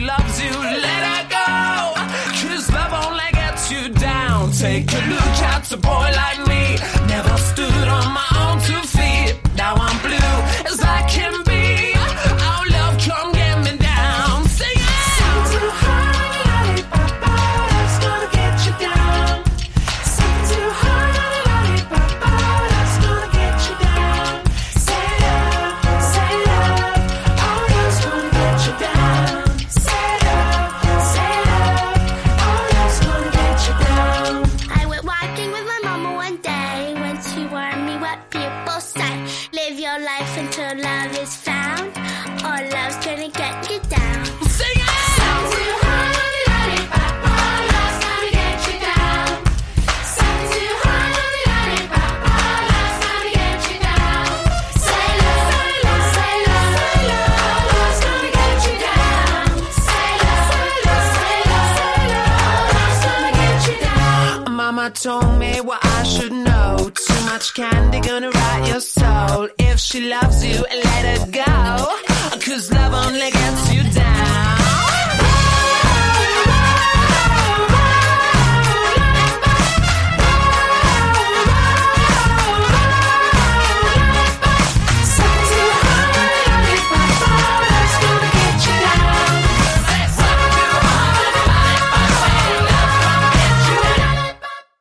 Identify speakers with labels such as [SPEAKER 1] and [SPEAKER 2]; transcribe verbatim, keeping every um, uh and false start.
[SPEAKER 1] loves you, let her go. Cause love only gets you down. Take a look at a boy like me. Never stood on my own two feet. Now I'm blue as I can be. Our love come get me down. Sing it!
[SPEAKER 2] Sing too hard, lollipop, that's gonna get you down. Sing too hard, lollipop, that's gonna get you down. Say love, say love, oh, that's gonna get you down. Say love, say love, oh, that's gonna get you down.
[SPEAKER 3] I went walking with my mama one day when she warned me what people say. Live your life until love is found, or love's gonna get you down.
[SPEAKER 1] Sing it!
[SPEAKER 2] Sing too hard, lollipop, that's gonna get you down. Sing too hard, lollipop, that's gonna get you down. Say love, say love, say love, oh, that's gonna get you down. Say love, say love, say love, oh, that's gonna get you down.
[SPEAKER 1] Mama told me what I should know. Too much candy gonna rot your soul. If she loves you, let her go. Cause love only gets you down.